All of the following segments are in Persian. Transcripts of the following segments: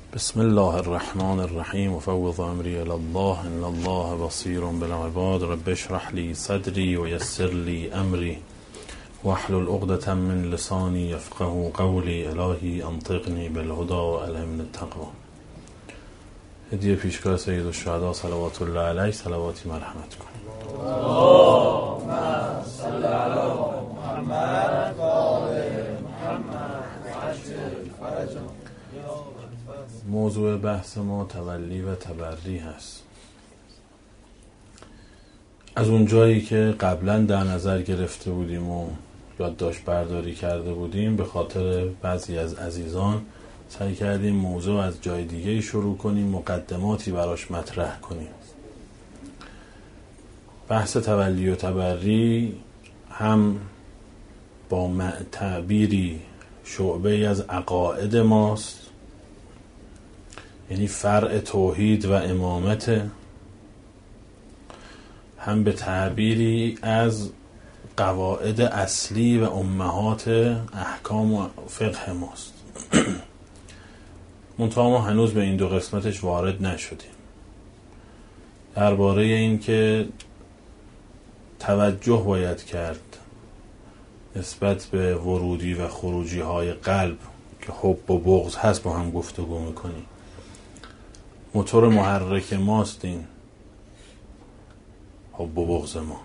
بسم الله الرحمن الرحیم و فوض امری الی الله ان الله بصیر بالعباد رب اشرح لی صدری و یسر لی امری واحلل عقدة من لسانی یفقهوا قولی الهی انطقنی بالهدی و الهمنی التقوی. هدیه پیشگاه سید الشهدا صلوات الله علیه، صلواتی مرحمت کن. اللهم صل علی محمد و آل محمد وعجل فرجهم. موضوع بحث ما تولی و تبری هست. از اون جایی که قبلا در نظر گرفته بودیم و یادداشت برداری کرده بودیم، به خاطر بعضی از عزیزان سعی کردیم موضوع از جای دیگه شروع کنیم، مقدماتی براش مطرح کنیم. بحث تولی و تبری هم با تعبیری شعبه از عقاید ماست، یعنی فرع توحید و امامت، هم به تعبیری از قواعد اصلی و امهات احکام و فقه ماست. منتها ما هنوز به این دو قسمتش وارد نشدیم. درباره این که توجه باید کرد نسبت به ورودی و خروجی های قلب که حب و بغض هست با هم گفتگو میکنیم. موتور محرک ماست این حب و بغض ما.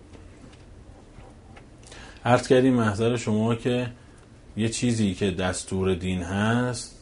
عرض کردیم محضر شما که یه چیزی که دستور دین هست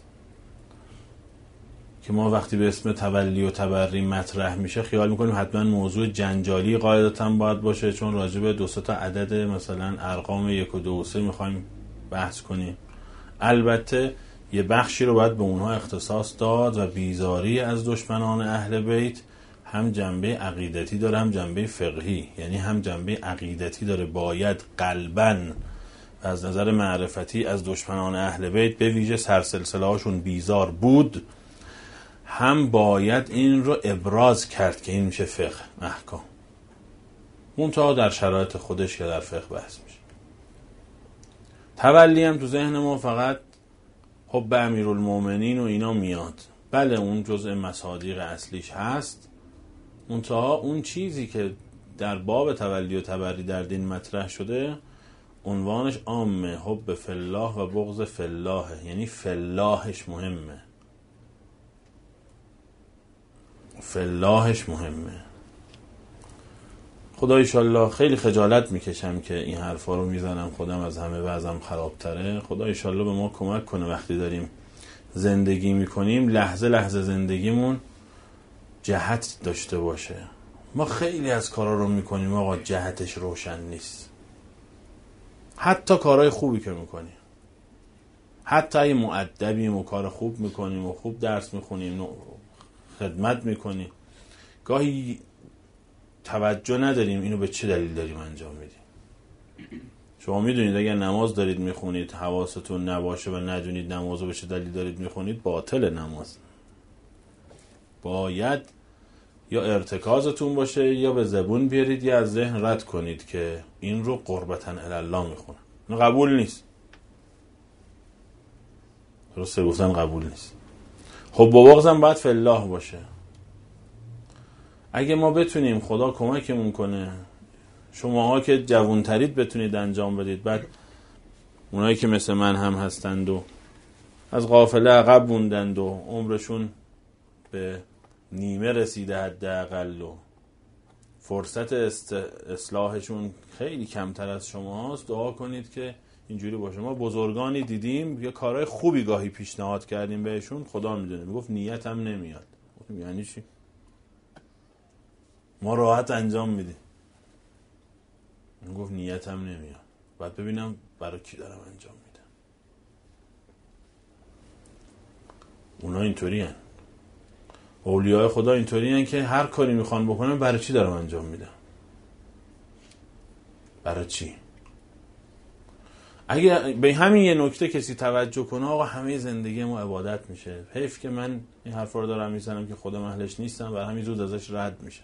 که ما وقتی به اسم تولی و تبری مطرح میشه خیال میکنیم حتما موضوع جنجالی قاعدتا باید باشه، چون راجع به 2-3 تا عدد مثلا ارقام 1 و 2 و 3 میخوایم بحث کنیم. البته یه بخشی رو باید به اونها اختصاص داد و بیزاری از دشمنان اهل بیت هم جنبه عقیدتی داره هم جنبه فقهی، یعنی هم جنبه عقیدتی داره، باید قلباً و از نظر معرفتی از دشمنان اهل بیت به ویژه سرسلسله هاشون بیزار بود، هم باید این رو ابراز کرد که این میشه فقه احکام، منتها در شرایط خودش که در فقه بحث میشه. تولی هم تو ذهن ما فقط حب امیرالمومنین و اینا میاد، بله اون جزء مصادیق اصلیش هست، منتها اون چیزی که در باب تولی و تبری در دین مطرح شده عنوانش عامه، حب فالله و بغض فالله، یعنی فاللهش مهمه، فاللهش مهمه. خدا ایشالله خیلی خجالت میکشم که این حرفا رو میزنم، خودم از همه وضعم خرابتره. خدا ایشالله به ما کمک کنه وقتی داریم زندگی میکنیم لحظه لحظه زندگیمون جهت داشته باشه. ما خیلی از کارا رو میکنیم آقا جهتش روشن نیست، حتی کارهای خوبی که میکنیم، حتی اگه مؤدبیم و کار خوب میکنیم و خوب درس میخونیم و خدمت میکنیم، گاهی توجه نداریم اینو به چه دلیل داریم انجام میدیم. شما میدونید اگر نماز دارید میخونید حواستون نباشه و ندونید نمازو به چه دلیل دارید میخونید، باطل نماز. باید یا ارتکازتون باشه یا به زبون بیارید یا از ذهن رد کنید که این رو قربتاً الله میخونم. این قبول نیست. درسته گفتن قبول نیست. خب با بغضم باید فالله باشه. اگه ما بتونیم خدا کمکمون کنه، شماها که جوانترید بتونید انجام بدید، بعد اونایی که مثل من هم هستند و از قافله عقب موندند و عمرشون به نیمه رسیده حداقل و فرصت اصلاحشون خیلی کمتر از شما هست، دعا کنید که اینجوری باشه. ما بزرگانی دیدیم یا کارهای خوبی گاهی پیشنهاد کردیم بهشون، خدا میدونه میگفت نیتم نمیاد. گفتم یعنی چی؟ ما راحت انجام میدیم. میگفت نیتم نمیاد، بعد ببینم برای کی دارم انجام میدم. اونا اینطوری هن. اولیاء خدا اینطوری هن که هر کاری میخوان بکنن برای چی دارم انجام میدم، برای چی. اگه به همین یه نکته کسی توجه کنه آقا همه زندگی ما عبادت میشه. حیف که من این حرفا رو دارم میزنم که خودم اهلش نیستم و همین زود ازش رد میشم.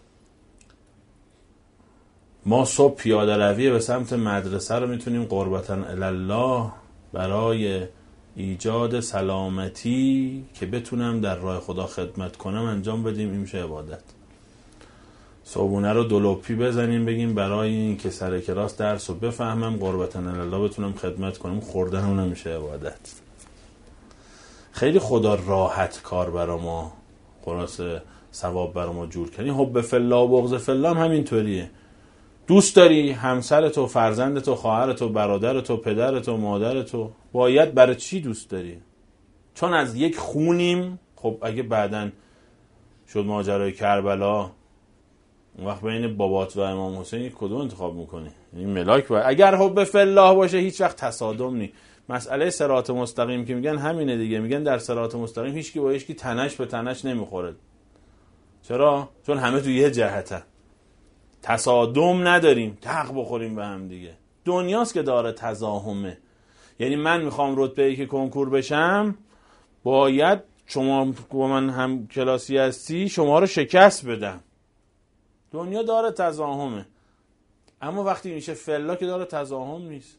ما صبح پیاده روی به سمت مدرسه رو میتونیم قربتاً الی الله برای ایجاد سلامتی که بتونم در راه خدا خدمت کنم انجام بدیم، این میشه عبادت. صبحونه رو دلوپی بزنیم بگیم برای این که سر کلاس درس رو بفهمم قربتن الله بتونم خدمت کنم، خوردن اون نمیشه عبادت. خیلی خدا راحت کار برا ما خلاصه ثواب برا ما جور کنی. حب فی الله و بغض فی الله هم همینطوریه. دوست داری همسرتو، فرزندتو، خواهرتو، برادرتو، پدرتو، مادرتو، باید برای چی دوست داری؟ چون از یک خونیم. خب اگه بعدن شد ماجرای کربلا، اون وقت بین بابات و امام حسین کدوم انتخاب میکنی؟ این ملاک باید. اگر حب فی الله باشه هیچ وقت تصادم نی. مسئله صراط مستقیم که میگن همینه دیگه. میگن در صراط مستقیم هیچ کی با هیچ کی تنش به تنش نمیخوره. چرا؟ چون همه تو یه جهتن، تصادم نداریم، تق بخوریم به هم دیگه. دنیاست که داره تزاحمه. یعنی من میخوام رتبه‌ای که کنکور بشم، باید شما با من هم کلاسی هستی شما رو شکست بدم. دنیا داره تزاحمه. اما وقتی میشه فلا که داره تزاحم نیست،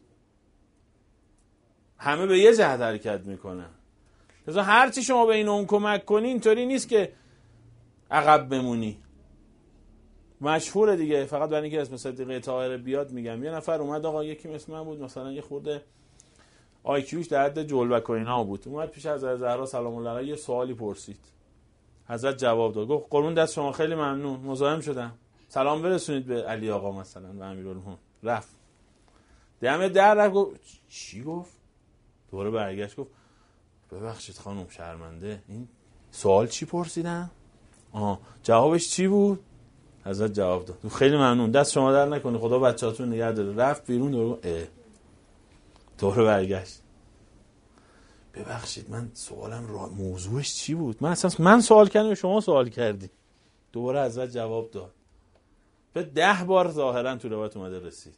همه به یه جهت حرکت میکنن. لذا هرچی شما به این اون کمک کنی اینطوری نیست که عقب بمونی. مشهوره دیگه، فقط برای اینکه اسم صدیقه طاهره بیاد میگم. یه نفر اومد، آقا یکی مثل من بود مثلا یه خورده آیکیوش در حد جلبک و اینا بود، اومد پیش حضرت زهرا سلام الله علیها یه سوالی پرسید. حضرت جواب داد، گفت قربون دست شما، خیلی ممنون، مزاحم شدم، سلام برسونید به علی آقا مثلا و امیرالمومنین. رفت دم در رفت، گفت چی گفت؟ دوباره برگشت گفت ببخشید خانم شرمنده، این سوال چی پرسیدن؟ جوابش چی بود؟ حضرت جواب داد خیلی ممنون، دست شما در نکنه، خدا بچه‌هاتون نگه داره. رفت بیرون، دوباره برگشت، ببخشید من سوالم موضوعش چی بود؟ من سوال کردم شما سوال کردی. دوباره حضرت جواب داد. به 10 بار ظاهرا تو روایت اومده رسید.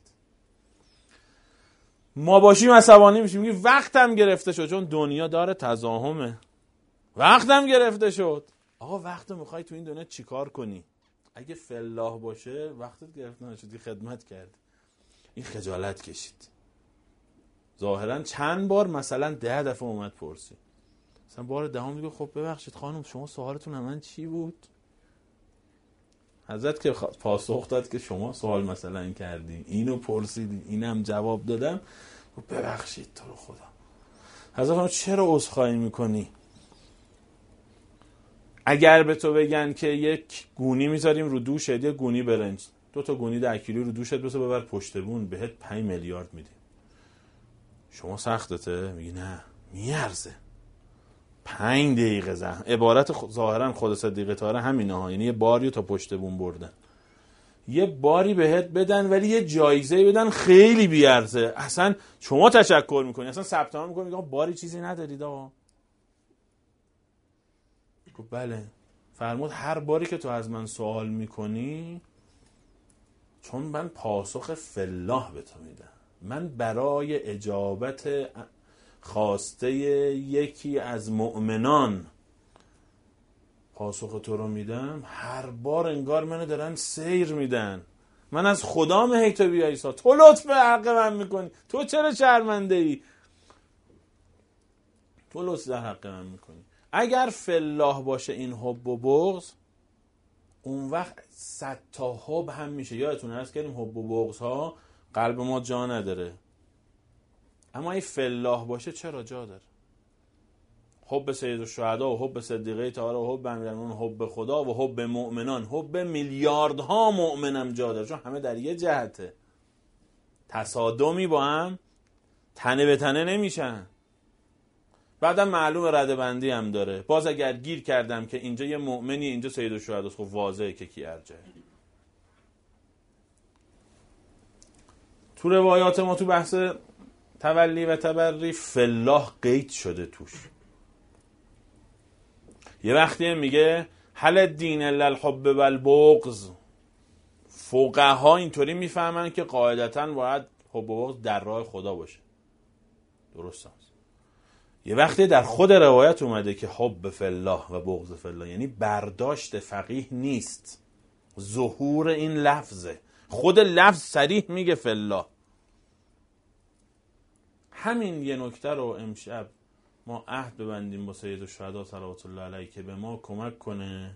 ما باشیم عصبانی میشیم، میگیم وقتم گرفته شد، چون دنیا داره تزاحمه. وقتم گرفته شد. آقا وقتو میخوای تو این دنیا چیکار کنی؟ اگه فلاح باشه وقتت گرفته نشدی، خدمت کرد. این خجالت کشید. ظاهرا چند بار، مثلا 10 دفعه اومد پرسید. مثلا بار دهم میگه خب ببخشید خانم شما سوالتون من چی بود؟ حضرت که پاسخ داد که شما سوال مثلا این کردین، اینو پرسیدین، اینم جواب دادم. خب ببخشید تو رو خدا. حضرت فرمود چرا عذرخواهی میکنی؟ اگر به تو بگن که یک گونی میذاریم رو دوشت، یک گونی برنج، 2 تا گونی 10 کیلو رو دوشت بسو ببر پشت بون، بهت 5 میلیارد میدیم. شما سختته؟ میگی نه میارزه. 5 دقیقه زحمت. عبارت ظاهرا خود صدیقه طاهره همینه ها، یعنی یه باری تا پشت بون بردن. یه باری بهت بدن ولی یه جایزه بدن خیلی بیارزه. اصلا شما تشکر میکنی، اصلا ثبت نام میکنی، میگه باری چیزی ندارید آقا. بله. فرمود هر باری که تو از من سوال میکنی، چون من پاسخ فلاح به تو میدم، من برای اجابت خواسته یکی از مؤمنان پاسخ تو رو میدم، هر بار انگار منو دارن سیر میدن. من از خدا مهی تو بیایی سا، تو لطف به حق من میکنی، تو چرا شرمنده ای؟ تو لطف در حق من میکنی. اگر فلاح باشه این حب و بغض، اون وقت 100 تا حب هم میشه. یادتون هست کردیم حب و بغض ها قلب ما جا نداره، اما این فلاح باشه چرا جا داره. حب سید الشهدا و حب صدیقه طاهره و حب امیرالمومنین، حب خدا و حب مؤمنان، حب میلیاردها مؤمنم جا داره، چون همه در یه جهته. تصادمی با هم تنه به تنه نمیشن. بعدم معلوم ردبندی هم داره. باز اگر گیر کردم که اینجا یه مؤمنی اینجا سید الشهدا، خب واضحه که کی ارجه. تو روایات ما تو بحث تولی و تبری فلاح قید شده توش. یه وقتی میگه هل الدین الا الحب والبغض. فقها اینطوری میفهمن که قاعدتاً باید حب و بغض در راه خدا باشه. درست است. یه وقتی در خود روایت اومده که حب فی الله و بغض فی الله، یعنی برداشت فقیه نیست، ظهور این لفظه. خود لفظ صریح میگه فی الله. همین یه نکته رو امشب ما عهد ببندیم با سید الشهدا صلوات الله علیه که به ما کمک کنه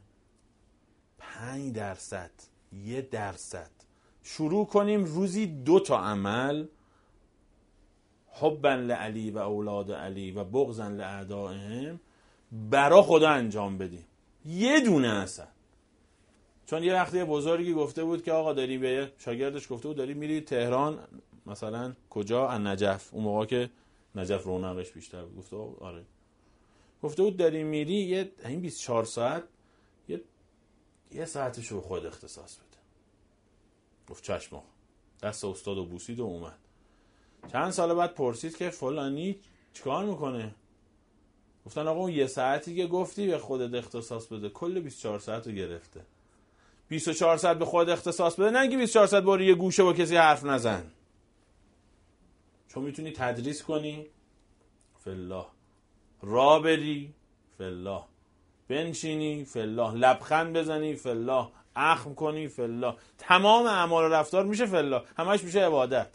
5%، 1% شروع کنیم روزی 2 عمل، حبا لعلی و اولاد علی و بغضا لاعدائهم، برا خدا انجام بدیم. 1 دونه اصلا. چون یه وقتی بزرگی گفته بود که آقا داری، به شاگردش گفته بود داری میری تهران مثلا کجا، نجف، اون موقع که نجف رونقش بیشتر بود. گفته آره. گفته بود داری میری این 24 ساعت یه ساعتشو به خود اختصاص بده. گفت چشم آقا. دست استادو بوسید و اومد. چند سال بعد پرسید که فلانی چیکار میکنه؟ گفتن آقا اون 1 ساعتی که گفتی به خودت اختصاص بده کل 24 ساعت رو گرفته. 24 ساعت به خود اختصاص بده، نه که 24 ساعت برو یه گوشه با کسی حرف نزن. چون میتونی تدریس کنی فالله، راه بری فالله، بنشینی فالله، لبخند بزنی فالله، اخم کنی فالله، تمام اعمال و رفتار میشه فالله، همش میشه عبادت.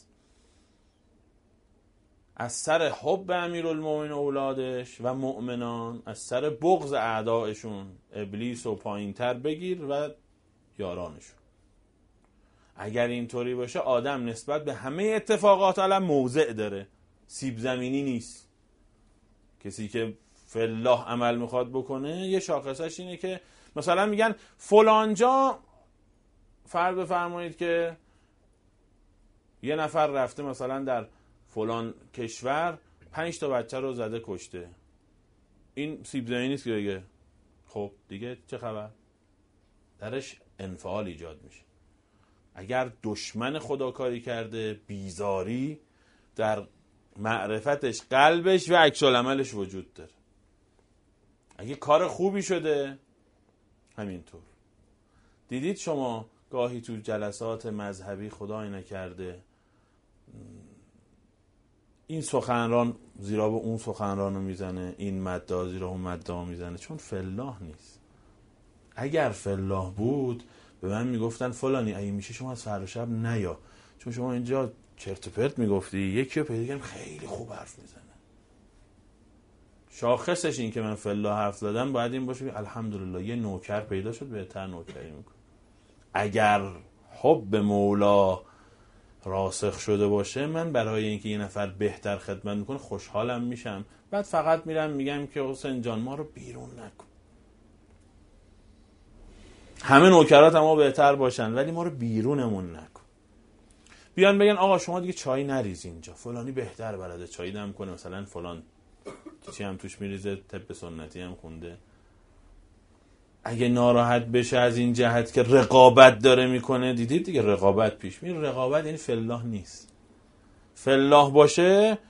از سر حب امیرالمومنین اولادش و مؤمنان، از سر بغض اعدائشون ابلیس و پایینتر بگیر و یارانشون. اگر اینطوری باشه آدم نسبت به همه اتفاقات عالم موضع داره، سیب زمینی نیست. کسی که فالله عمل میخواد بکنه یه شاخصش اینه که مثلا میگن فلانجا، فرض بفرمایید که یه نفر رفته مثلا در فلان کشور 5 تا بچه رو زده کشته، این سیب زمینی نیست که بگه خب دیگه چه خبر؟ درش انفعال ایجاد میشه. اگر دشمن خدا کاری کرده، بیزاری در معرفتش، قلبش و عکس العملش وجود داره. اگه کار خوبی شده همینطور. دیدید شما گاهی تو جلسات مذهبی خدای نکرده این سخنران زیرا به اون سخنران رو میزنه، این مدعا زیرا اون مدعا میزنه، چون فالله نیست. اگر فالله بود به من میگفتن فلانی اگه میشه شما از فردا شب نیا، چون شما اینجا چرت و پرت میگفتی، یکی رو پیدا کردم خیلی خوب حرف میزنه. شاخصش این که من فالله حرف زدم باید این باشه الحمدلله یه نوکر پیدا شد بهتر نوکری میکنه. اگر حب مولا راسخ شده باشه، من برای اینکه یه نفر بهتر خدمت میکنه خوشحالم میشم، بعد فقط میرم میگم که حسین جان ما رو بیرون نکن. همه نوکرات ما بهتر باشن ولی ما رو بیرونمون نکن. بیان بگن آقا شما دیگه چای نریز اینجا، فلانی بهتر بلده چای دم کنه، مثلا فلان چی هم توش میریزه، طب سنتی هم خونده. اگه ناراحت بشه از این جهت که رقابت داره میکنه، دیدید دیگه رقابت پیش میره. رقابت یعنی فالله نیست. فالله باشه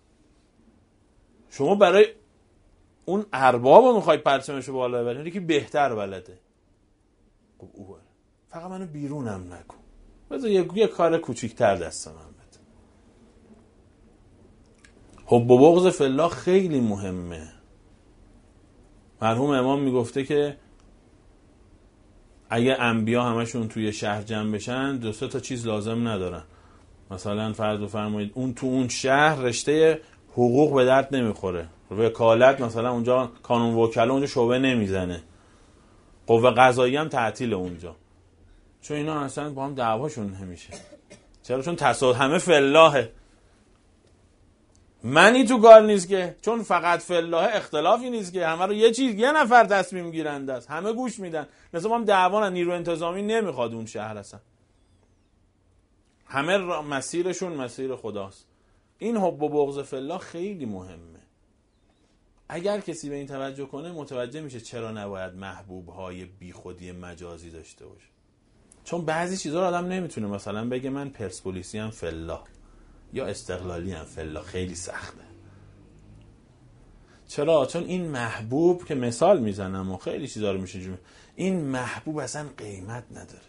شما برای اون ارباب میخوای پرچمشو بالا ببری که بهتر بلده. خب اوه فقط منو بیرونم نکن، بذار یه کار کوچیک‌تر دست من بده. حب و بغض فالله خیلی مهمه. مرحوم امام میگفته که اگه انبیا همشون توی شهر جمع بشن 2-3 تا چیز لازم ندارن. مثلا فرض بفرمایید اون تو اون شهر رشته حقوق به درد نمیخوره، وکالت مثلا اونجا کانون وکلا اونجا شعبه نمیزنه، قوه قضاییه هم تعطیل اونجا، چون اینا اصلا با هم دعواشون نمیشه. چرا؟ چون همه فالله. منی تو کار نیست که، چون فقط فالله اختلافی نیست که، همه رو یه نفر تصمیم گیرنده است، همه گوش میدن. مثلا هم دعوان نیرو انتظامی نمیخواد اون شهر اصلا، همه مسیرشون مسیر خداست. این حب و بغض فالله خیلی مهمه. اگر کسی به این توجه کنه متوجه میشه چرا نباید محبوبهای بی خودی مجازی داشته باشه. چون بعضی چیزا رو آدم نمیتونه مثلا بگه من پرسپولیسی ام فالله یا استقلالی ام فالله، خیلی سخته. چرا؟ چون این محبوب که مثال میزنم و خیلی چیزا رو میشه این محبوب اصلا قیمت نداره.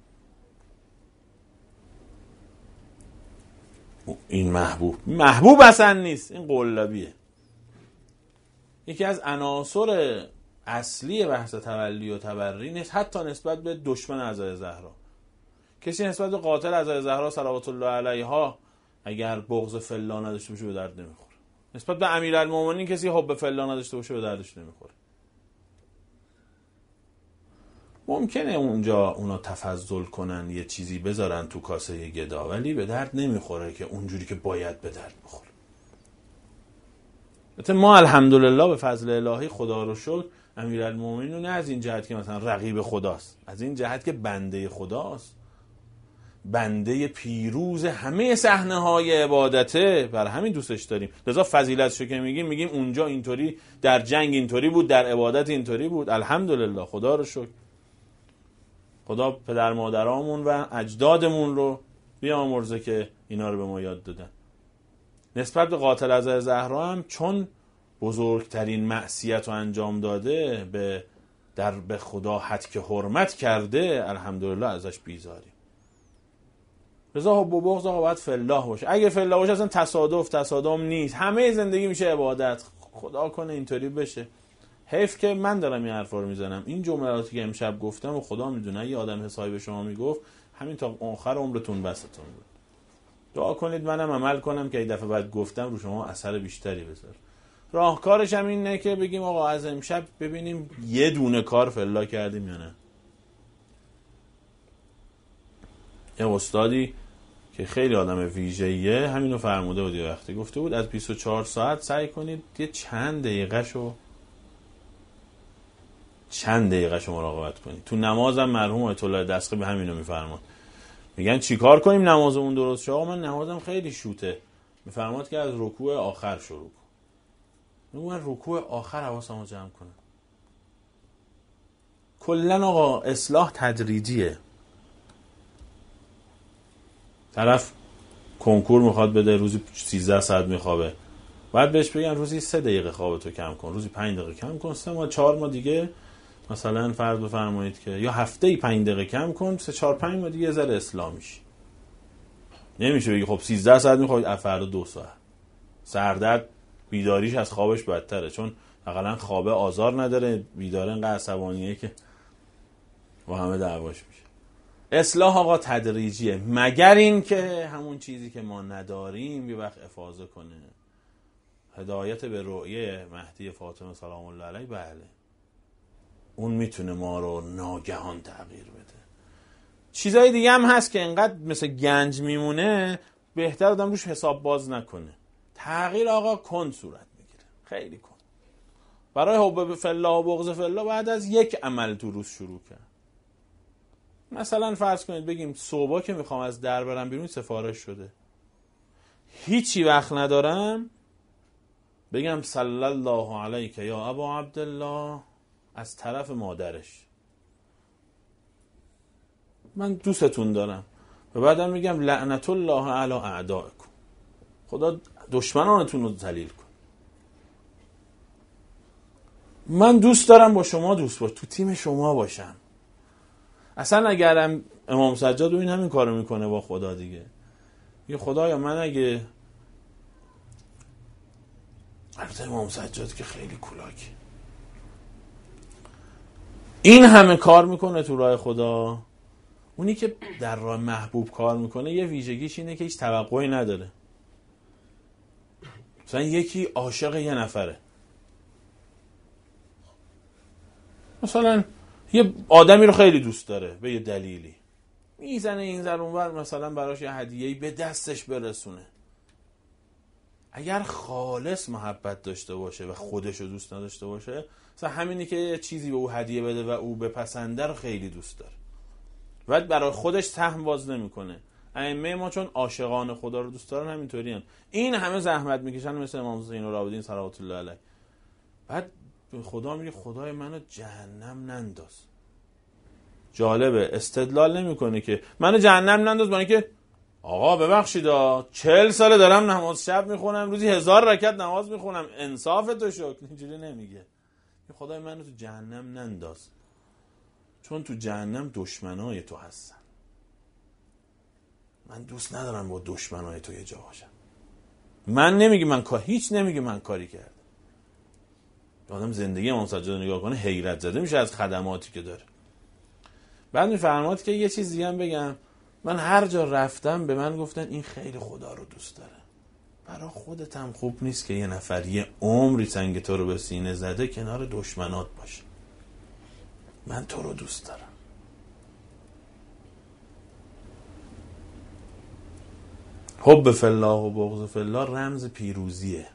این محبوب اصلا نیست، این قلابیه. یکی از عناصر اصلی بحث تولی و تبری نیست، حتی نسبت به دشمن عزای زهرا. کسی نسبت به قاتل عزای زهرا صلوات الله علیها اگر بغض فالله نداشته باشه به درد نمیخوره. نسبت به امیرالمومنین کسی حب فی الله نداشته باشه به دردش نمیخوره. ممکنه اونجا اونا تفضل کنن یه چیزی بذارن تو کاسه یه گدا، ولی به درد نمیخوره که اونجوری که باید به درد بخوره. البته ما الحمدلله به فضل الهی خدا رو شکر امیرالمومنین نه از این جهت که مثلا رقیب خداست، از این جهت که بنده خداست، بنده پیروز همه صحنه‌های عبادته، برای همین دوستش داریم. لذا فضیلتشو که میگیم اونجا اینطوری، در جنگ اینطوری بود، در عبادت اینطوری بود. الحمدلله خدا رو شکر. خدا پدر مادرامون و اجدادمون رو بیامرزه که اینا رو به ما یاد دادن. نسبت به قاتل از زهرا هم چون بزرگترین معصیت رو انجام داده، به خدا حد که حرمت کرده، الحمدلله ازش بیزاریم. رضا حب و بغض آقا باید فی الله باشه. اگه فی الله باشه اصلا تصادم نیست، همه زندگی میشه عبادت. خدا کنه اینطوری بشه. حیف که من دارم این حرفا رو میزنم. این جملاتی که امشب گفتم و خدا میدونه یه آدم حسابی به شما میگفت همین تا آخر عمرتون بستون بود. دعا کنید منم عمل کنم که این دفعه بعد گفتم رو شما اثر بیشتری بذاره. راهکارش هم اینه که بگیم آقا از امشب ببینیم یه دونه کار فی الله کردیم یا نه. یه استادی که خیلی آدم ویژه‌ایه همینو فرموده بود، یه وقتی گفته بود از 24 ساعت سعی کنید یه چند دقیقه مراقبت کنید. تو نمازم مرحوم آیت الله دسقی به همینو میفرماد. میگن چیکار کنیم نمازمون درست شه؟ آقا من نمازم خیلی شوته. میفرماد که از رکوع آخر شروع کن. من رکوع آخر حواسمو جمع کنم. کلا آقا اصلاح تدریجیه. طرف کنکور میخواد بده، روزی 13 ساعت میخوابه، بعد بهش بگن روزی 3 دقیقه خوابتو کم کن، روزی 5 دقیقه کم کن، 3 ماه 4 ماه دیگه مثلا فرض بفرمایید که یا هفته‌ای 5 دقیقه کم کن، 3 4 5 ماه دیگه یه ذره اصلاح میشی. نمیشه بگی خب 13 ساعت میخواد فردا 2 ساعت. سردرد بیداریش از خوابش بدتره، چون حداقل خوابه آزار نداره، بیداره انقدر عصبانیه که با همه دعواش میشه. اصلاح آقا تدریجیه، مگر این که همون چیزی که ما نداریم یه وقت افاضه کنه. هدایت به رؤیه مهدی فاطمه سلام الله علیه، بله اون میتونه ما رو ناگهان تغییر بده. چیزای دیگه هم هست که انقدر مثل گنج میمونه، بهتر آدم روش حساب باز نکنه. تغییر آقا کند صورت میگیره، خیلی کند. برای حب فی الله و بغض فی الله بعد از یک عمل تو روز شروع کرد. مثلا فرض کنید بگیم صبح که میخوام از در برم بیرون سفارش شده، هیچی وقت ندارم، بگم صلی الله علیک یا ابا عبدالله از طرف مادرش، من دوستتون دارم، و بعدم میگم لعنت الله علی اعدائکم، خدا دشمنانتون رو ذلیل کن. من دوست دارم با شما دوست باش، تو تیم شما باشم. اصلا اگرم امام سجاد این همین کارو میکنه با خدا دیگه، یه خدایا من اگه، البته امام سجاد که خیلی کولاکه، این همه کار میکنه تو راه خدا، اونی که در راه محبوب کار میکنه یه ویژگیش اینه که هیچ توقعی نداره. مثلا یکی عاشق یه نفره، مثلا یه آدمی رو خیلی دوست داره به یه دلیلی، میزنه این ور اون ور مثلا براش یه هدیه‌ای به دستش برسونه. اگر خالص محبت داشته باشه و خودش رو دوست نداشته باشه، مثلا همینی که یه چیزی به او هدیه بده و او بپسنده رو خیلی دوست داره، ولی برای خودش سهم باز نمیکنه. ائمه ما چون عاشقان خدا رو دوست دارن همینطوری هن. این همه زحمت میکشن، مثل امام حسین العابدین صلوات الله علیه. بعد خدا میگه خدای منو جهنم ننداز. جالبه استدلال نمیکنه که منو جهنم ننداز، برای اینکه آقا ببخشید 40 ساله دارم نماز شب میخونم، روزی 1000 رکعت نماز میخونم، انصاف تو شکر. اینجوری نمیگه. خدای منو تو جهنم ننداز، چون تو جهنم دشمنای تو هستن، من دوست ندارم با دشمنای تو یه جا باشم. من نمیگه من کار، هیچ نمیگه من کاری کردم. آدم زندگی امام سجاد نگاه کنه حیرت زده میشه از خدماتی که داره. بعد میفرماد که یه چیز دیگه هم بگم، من هر جا رفتم به من گفتن این خیلی خدا رو دوست داره. برای خودت هم خوب نیست که یه نفر یه عمری سنگ تو رو به سینه زده کنار دشمنات باشه. من تو رو دوست دارم. حب فی الله و بغض فی الله رمز پیروزیه.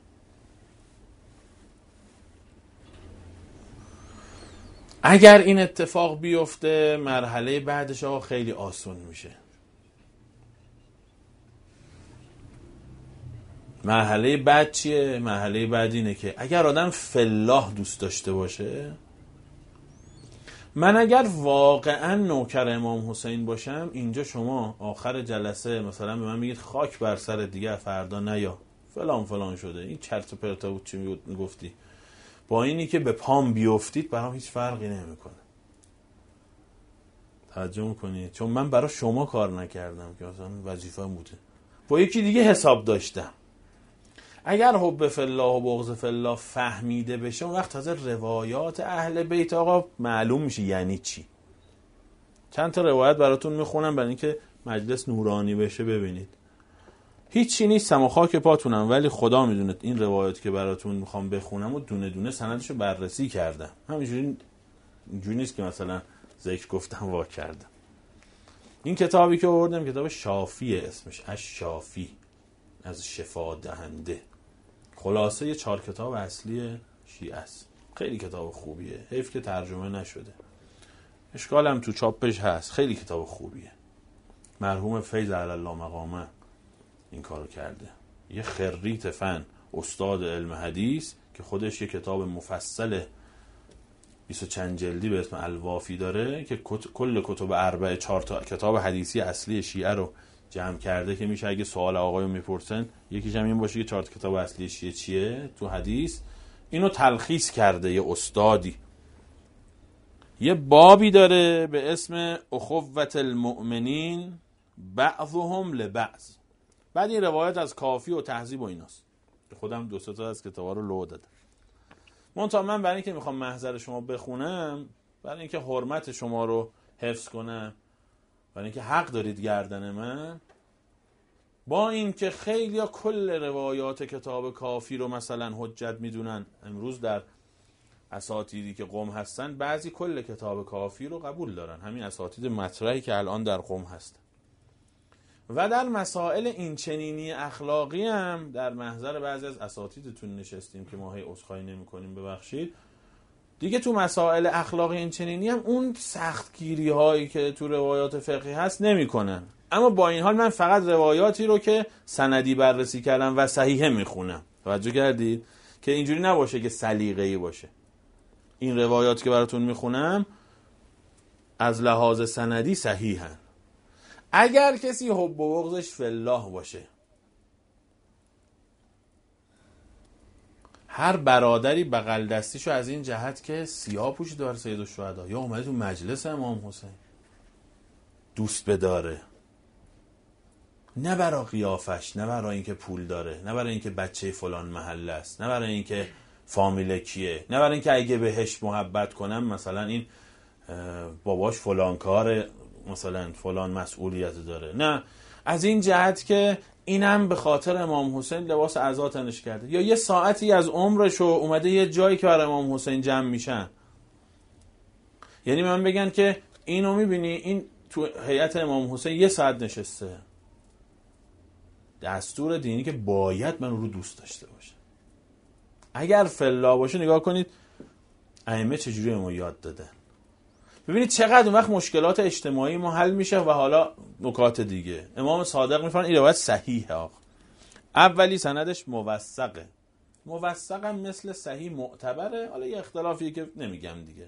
اگر این اتفاق بیفته مرحله بعدش آقا خیلی آسون میشه. مرحله بعد چیه؟ مرحله بعد اینه که اگر آدم فی الله دوست داشته باشه، من اگر واقعا نوکر امام حسین باشم، اینجا شما آخر جلسه مثلا به من میگید خاک بر سر دیگه فردا نیا فلان فلان شده، این چرت و پرتا بود چی میگفتی، با اینی که به پام بیفتید برام هیچ فرقی نمیکنه. توجه میکنید؟ چون من برای شما کار نکردم که اصلا وظیفه بوده، با یکی دیگه حساب داشتم. اگر حب فی الله و بغض فی الله فهمیده بشه، اون وقت تازه روایات اهل بیت آقا معلوم میشه یعنی چی. چند تا روایت براتون میخونم برای اینکه مجلس نورانی بشه. ببینید هیچی نیستم و خاک پاتونم، ولی خدا میدونه این روایت که براتون میخوام بخونم و دونه دونه سندشو بررسی کردم. همینجوری اینجوری نیست که مثلا ذکر گفتم وا کردم. این کتابی که آوردم کتاب شافیه، اسمش الشافی، از شفا دهنده، خلاصه 4 کتاب اصلی شیعه است. خیلی کتاب خوبیه، حیف که ترجمه نشده، اشکالم تو چاپش هست. خیلی کتاب خوبیه. مرحوم فیض علی الله مقامه این کارو کرده، یه خریت فن، استاد علم حدیث که خودش یه کتاب مفصل 20 و چند جلدی به اسم الوافی داره که کل کتب اربعه 4 تا کتاب حدیثی اصلی شیعه رو جمع کرده که میشه اگه سوال آقایو میپرسن یکیش هم این باشه که 4 کتاب اصلی شیعه چیه تو حدیث. اینو تلخیص کرده یه استادی. یه بابی داره به اسم اخوة المؤمنین بعضهم لبعض. بعد این روایت از کافی و تهذیب و ایناست که خودم 2-3 تا از کتابا رو لو دادم. منتها من برای اینکه میخوام محضر شما بخونم، برای اینکه حرمت شما رو حفظ کنم، برای اینکه حق دارید گردن من، با اینکه خیلی کل روایات کتاب کافی رو مثلا حجت میدونن، امروز در اساتیدی که قم هستن بعضی کل کتاب کافی رو قبول دارن، همین اساتید مطرحی که الان در قم هستن. و در مسائل این چنینی اخلاقی هم در محضر بعضی از اساتیدتون نشستیم که ما هی عذرخواهی نمی‌کنیم، ببخشید دیگه. تو مسائل اخلاقی این چنینی هم اون سختگیری هایی که تو روایات فقهی هست نمی‌کنن. اما با این حال من فقط روایاتی رو که سندی بررسی کردم و صحیحه میخونم. توجه کردید که اینجوری نباشه که سلیقه‌ای باشه. این روایاتی که براتون میخونم از لحاظ سندی صحیحن. اگر کسی حب و بغضش فی الله باشه، هر برادری بغل دستیشو از این جهت که سیاه پوشی داره سید الشهدا، یا اومده تو مجلس امام حسین دوست بداره، نه برای قیافش، نه برای اینکه پول داره، نه برای اینکه بچه فلان محله است، نه برای اینکه فامیل کیه، نه برای اینکه اگه بهش محبت کنم مثلا این باباش فلان کاره، مثلا فلان مسئولیت داره، نه از این جهت که اینم به خاطر امام حسین لباس عزا تنش کرده، یا یه ساعتی از عمرشو اومده یه جایی که برای امام حسین جمع میشن. یعنی من بگن که اینو میبینی این تو هیئت امام حسین 1 ساعت نشسته، دستور دینی که باید من رو دوست داشته باشه. اگر فلا باشه نگاه کنید ائمه چجوری ما یاد دادن، ببینید چقدر اون وقت مشکلات اجتماعی ما حل میشه. و حالا نکات دیگه امام صادق میفرمایند این روایت صحیحه. آقا اولی سندش موثقه، موثقم مثل صحیح معتبره، حالا یه اختلافیه که نمیگم دیگه.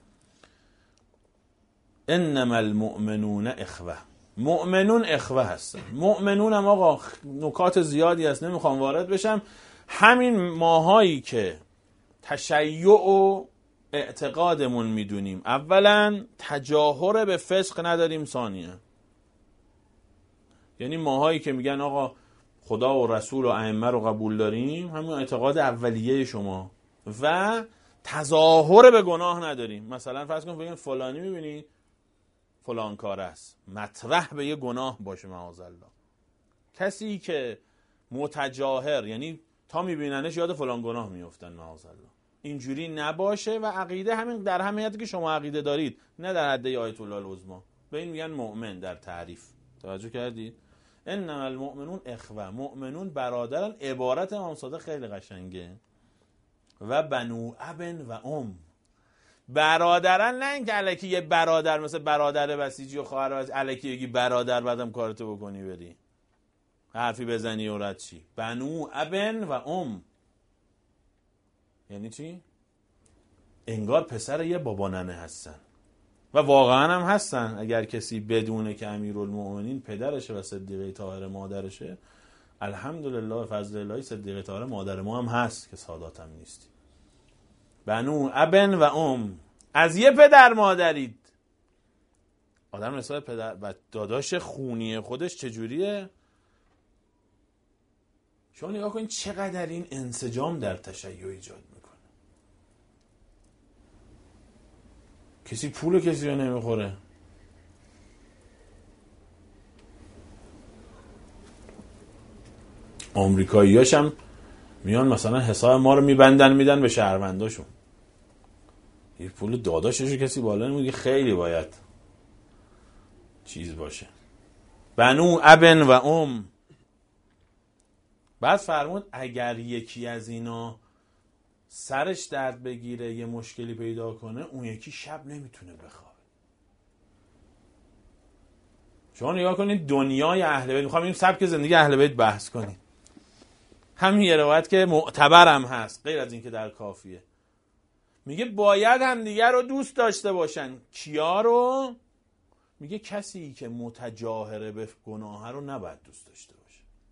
انما المؤمنون اخوه، مؤمنون اخوه هستن. مؤمنون هم آقا نکات زیادی هست نمیخوام وارد بشم. همین ماهایی که تشیع و اعتقادمون میدونیم، اولا تجاهر به فسق نداریم، ثانیا یعنی ماهایی که میگن آقا خدا و رسول و ائمه رو قبول داریم، همین اعتقاد اولیه شما، و تظاهر به گناه نداریم. مثلا فرض کن بگن فلانی میبینی فلان کار است، مطرح به یه گناه باشه معاذ الله. کسی که متجاهر یعنی تا میبیننش یاد فلان گناه میفتن معاذالله. اینجوری نباشه و عقیده همین در همین حدی که شما عقیده دارید، نه در حد آیت الله العظمی. به این میگن مؤمن در تعریف. توجه کردید؟ انما المؤمنون اخوه، مؤمنون برادرن. عبارت امام صادق خیلی قشنگه. و بنو ابن و ام، برادرن، نه اینکه الکی یه برادر مثل برادر بسیجی و خواهر بسیجی الکی بگی برادر بعدم کارتو بکنی بری حرفی بزنی و رد چی. بنو ابن و ام یعنی چی؟ انگار پسر یه بابا ننه هستن و واقعا هم هستن. اگر کسی بدونه که امیرالمؤمنین پدرشه و صدیقه طاهره مادرشه، الحمدلله فضل الله صدیقه طاهره مادر ما هم هست که سادات هم نیستی. بنو ابن و ام، از یه پدر مادرید. آدم نسبت پدر و داداش خونی خودش چجوریه؟ شما نگاه کنید چقدر این انسجام در تشیع ایجاد میکنه. کسی پول کسی رو نمیخوره. آمریکایی‌هاش هم میان مثلا حساب ما رو میبندن میدن به شهرونداشون. یه پول داداششو کسی بالا نمیگه، خیلی باید چیز باشه. بنو ابن و ام. بعد فرمود اگر یکی از اینا سرش درد بگیره یه مشکلی پیدا کنه، اون یکی شب نمیتونه بخوابه. شما نگاه کنید دنیای اهل بیت، میخوام این سبک زندگی اهل بیت بحث کنیم. همین یه روایت که معتبرم هست غیر از این که در کافیه، میگه باید هم دیگر رو دوست داشته باشن. کیا رو؟ میگه کسی که متجاهره به گناه رو نباید دوست داشته باشه.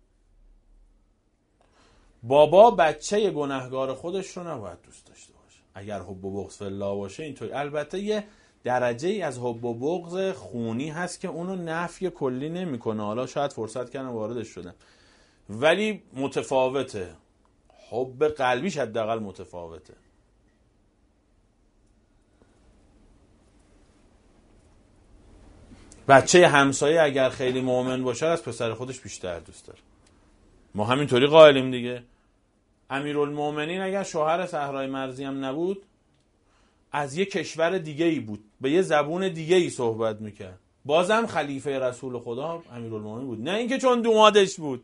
بابا بچه گناهگار خودش رو نباید دوست داشته باشه. اگر حب و بغض فی الله باشه اینطوری. البته یه درجه ای از حب و بغض خونی هست که اونو نفی کلی نمیکنه. حالا شاید فرصت کنم واردش شدم، ولی متفاوته. حب قلبیش حداقل متفاوته. بچه همسایه اگر خیلی مؤمن باشه از پسر خودش بیشتر دوست داره. ما همینطوری قائلیم دیگه. امیرالمؤمنین اگر شوهر صحرای مرزی هم نبود، از یه کشور دیگه ای بود، به یه زبون دیگه ای صحبت میکرد، بازم خلیفه رسول خدا امیرالمؤمنین بود. نه اینکه چون دومادش بود.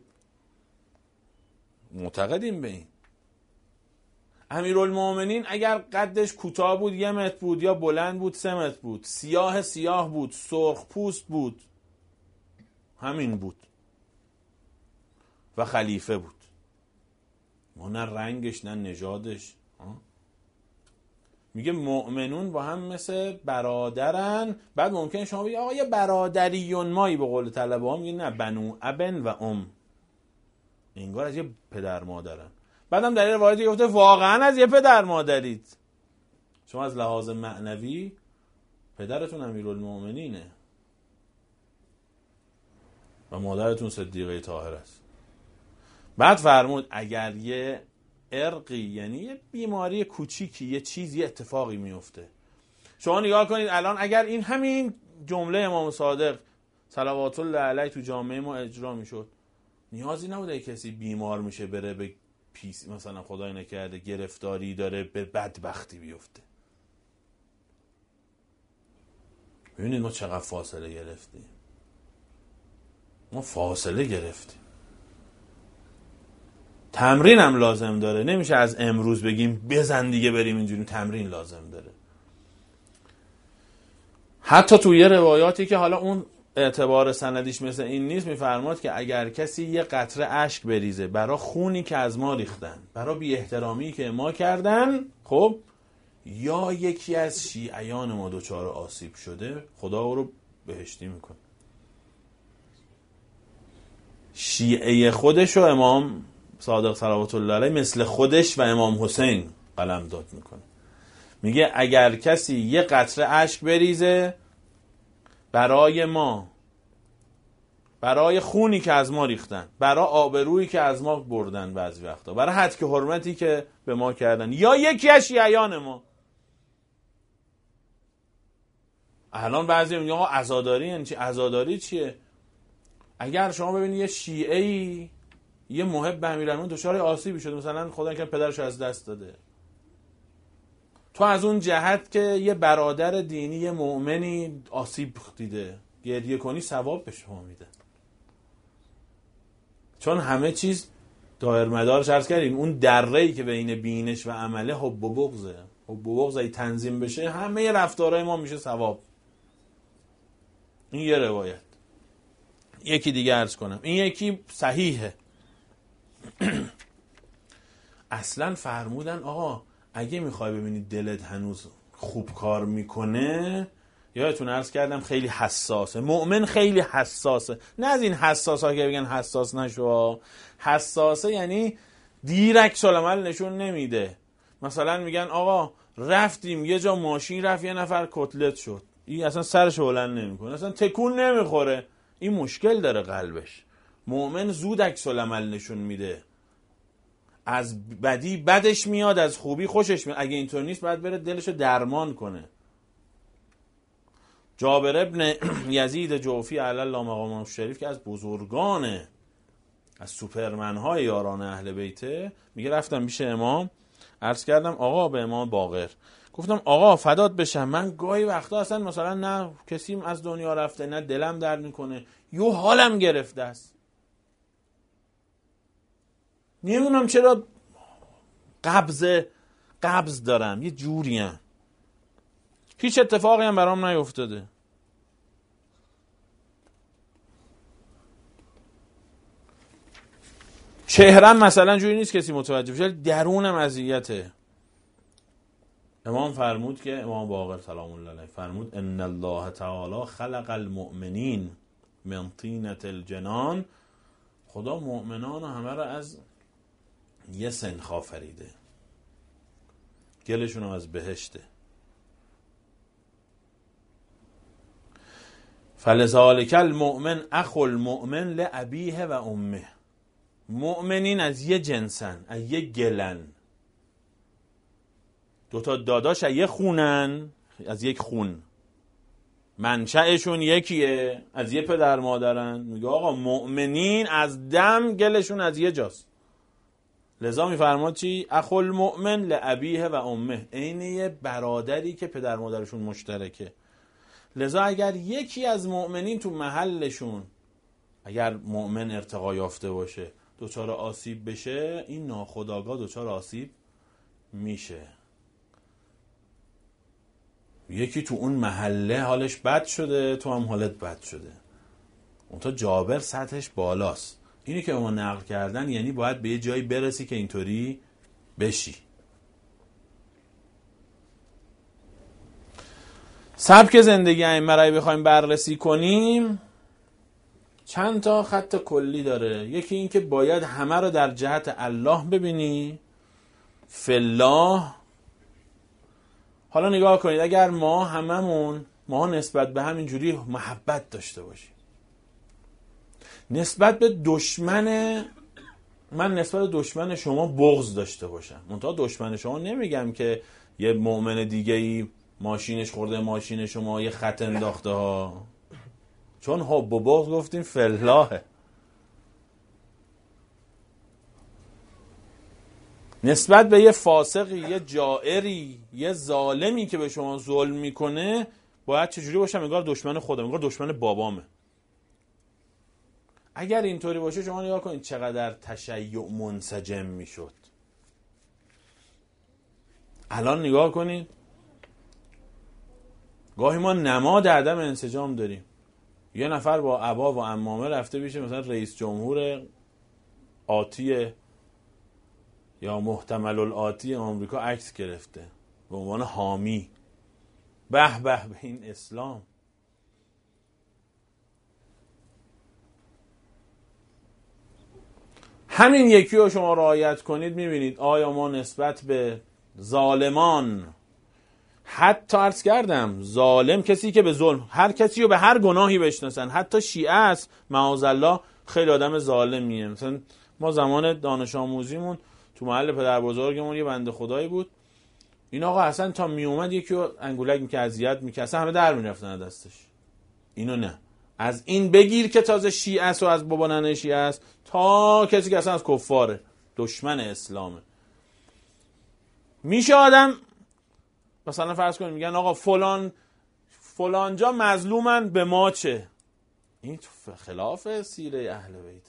معتقدیم به این. امیرالمؤمنین اگر قدش کوتاه بود 1 متر بود، یا بلند بود 3 متر بود، سیاه بود، سرخ پوست بود، همین بود و خلیفه بود. ما نه رنگش نه نژادش. میگه مؤمنون با هم مثل برادرن. بعد ممکنه شما بگید آقا یه برادریون مایی، به قول طلبه ها میگه نه، بنو ابن و ام، انگار از یه پدر مادرن. بعدم در این روایتی گفته واقعا از یه پدر مادرید. شما از لحاظ معنوی پدرتون امیرالمؤمنینه و مادرتون صدیقه طاهره است. بعد فرمود اگر یه ارقی، یعنی یه بیماری کوچیکی، یه چیزی، یه اتفاقی میفته. شما نگاه کنید الان اگر این همین جمله امام صادق صلوات الله علیه تو جامعه ما اجرا میشد، نیازی نبوده کسی بیمار میشه بره به مثلا خدای نکرده گرفتاری داره به بدبختی بیفته. ببینید ما چقدر فاصله گرفتیم. ما فاصله گرفتیم. تمرین هم لازم داره. نمیشه از امروز بگیم بزن دیگه بریم اینجوری. تمرین لازم داره. حتی توی یه روایاتی که حالا اون اعتبار سندیش مثل این نیست، میفرماد که اگر کسی یه قطره اشک بریزه برای خونی که از ما ریختن، برای بی احترامی که ما کردن، خب یا یکی از شیعیان ما دچار آسیب شده، خدا او رو بهشتی میکنه. شیعه خودش رو امام صادق صلوات الله علیه مثل خودش و امام حسین قلمداد میکنه. میگه اگر کسی یه قطره اشک بریزه برای ما، برای خونی که از ما ریختن، برای آبرویی که از ما بردن، بعضی وقتا برای هتک حرمتی که به ما کردن، یا یکی از شیعیان ما. الان بعضی میگن آقا عزاداری یعنی چی؟ عزاداری چیه؟ اگر شما ببینید یه شیعه‌ای یه محب امیرالمومنین دچار آسیبی شده، مثلا خدا که پدرش از دست داده، تو از اون جهت که یه برادر دینی یه مؤمنی آسیب دیده گریه کنی، ثواب به شما میده. چون همه چیز دایر مدارش عرض کردیم اون دره‌ای که بین بینش و عمله حب و بغضه. حب و بغض اگه تنظیم بشه همه رفتارهای ما میشه ثواب. این یه روایت. یکی دیگه عرض کنم، این یکی صحیحه. اصلا فرمودن آقا اگه میخوای ببینید دلت هنوز خوب کار میکنه، یادتون عرض کردم خیلی حساسه، مؤمن خیلی حساسه. نه از این حساس ها که بگن حساس نشو، حساسه یعنی دیر عکس العمل نشون نمیده. مثلا میگن آقا رفتیم یه جا ماشین رفت یه نفر کتلت شد، این اصلا سرش بلند نمیکنه، اصلا تکون نمیخوره، این مشکل داره قلبش. مؤمن زود عکس العمل نشون میده، از بدی بدش میاد، از خوبی خوشش میاد. اگه اینطور نیست باید بره دلشو درمان کنه. جابر ابن یزید جوفی علی الله مقامه شریف که از بزرگانه، از سوپرمن های یاران اهل بیته، میگه رفتم پیش امام عرض کردم آقا، به امام باقر گفتم آقا فدات بشم، من گاهی وقتا اصلا مثلا نه کسیم از دنیا رفته نه دلم درد میکنه، یو حالم گرفته است، نمیدونم چرا قبض دارم، یه جوریم، هیچ اتفاقی هم برام نیفتاده. چهرم مثلا جوری نیست کسی متوجه بشه، درونم اذیته. امام فرمود که امام باقر سلام الله علیه فرمود ان الله تعالی خلق المؤمنین من طینة الجنان، خدا مؤمنان همه را از یه سنخ آفریده، گلشون از بهشته. فلذالک المؤمن اخو المؤمن لابیه و امه، مؤمنین از یه جنسن، از یه گلن، دوتا داداش از یه خونن، از یک خون، منشأشون یکیه، از یه پدر مادرن. میگه آقا مؤمنین از دم گلشون از یه جاست. لذا میفرماد چی؟ اخو المؤمن لابیه و امه، عین یه برادری که پدر مادرشون مشترکه. لذا اگر یکی از مؤمنین تو محلشون، اگر مؤمن ارتقا یافته باشه، دوچار آسیب بشه، این ناخودآگاه دوچار آسیب میشه. یکی تو اون محله حالش بد شده، تو هم حالت بد شده. اون تا جابر سطحش بالاست. اینی که ما نقل کردن یعنی باید به یه جایی برسی که اینطوری بشی. سبک زندگی ائمه را بخوایم بررسی کنیم، چند تا خط کلی داره. یکی این که باید همه رو در جهت الله ببینی، فالله. حالا نگاه کنید، اگر ما هممون نسبت به همین جوری محبت داشته باشیم، نسبت به دشمن من نسبت به دشمن شما بغض داشته باشم، منتها دشمن شما نمیگم که یه مؤمن دیگه‌ای ماشینش خورده ماشین شما یه خط انداخته ها، چون حب و بغض گفتیم فالله. نسبت به یه فاسقی، یه جائری، یه ظالمی که به شما ظلم میکنه باید چجوری باشم؟ انگار دشمن خودم، انگار دشمن بابامه. اگر اینطوری باشه شما نگاه کنید چقدر تشیع منسجم میشد. الان نگاه کنید گاهی ما نماد عدم انسجام داریم. یه نفر با عبا و عمامه رفته بیشه مثلا رئیس جمهور آتی یا محتمل الآتی آمریکا عکس گرفته به عنوان حامی. به به به این اسلام. همین یکی رو شما رعایت کنید میبینید آیا ما نسبت به ظالمان، حتی عرض کردم ظالم کسی که به ظلم، هر کسی رو به هر گناهی بشناسن، حتی شیعه است معاذالله خیلی آدم ظالمیه. مثلا ما زمان دانش آموزیمون تو محل پدر بزرگمون یه بنده خدایی بود، این آقا اصلا تا می اومد یکی رو انگولک میکرد، اذیت میکرد، اصلا همه در میرفتن دستش، اینو نه از این بگیر که تازه شیعه است و از بابا ننه شیعه است تا کسی که اصلا از کفاره، دشمن اسلامه. میشه آدم مثلا فرض کنیم میگن آقا فلان جا مظلومن، به ما چه؟ این خلاف سیره اهل بیت.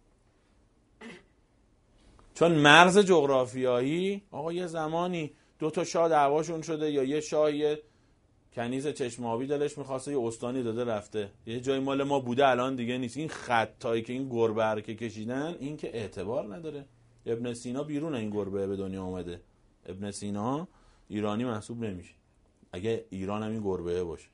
چون مرز جغرافیایی، آقا یه زمانی 2 شاه دعواشون شده، یا یه شاه یه کنیز چشم آبی دلش میخواسته یه استانی داده رفته، یه جای مال ما بوده الان دیگه نیست. این خطایی که این گربه که کشیدن، این که اعتبار نداره. ابن سینا بیرون این گربه به دنیا اومده. ابن سینا ایرانی محسوب نمیشه. اگه ایران هم این گربه باشه،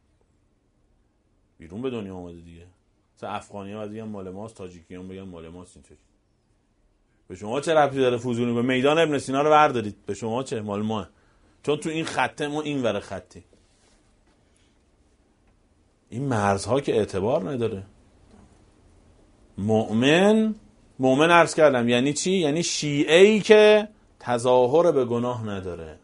بیرون به دنیا اومده دیگه. مثلا افغانی‌ها بگن مال ماست، تاجیکیان بگن مال ماست. اینطوری به شما چه ربطی داره؟ فوزونی به میدان ابن سینا رو بردارید، به شما چه؟ مال ما. چون تو این خطه ما این ور خطی. این مرزها که اعتبار نداره. مؤمن عرض کردم یعنی چی؟ یعنی شیعه‌ای که تظاهر به گناه نداره.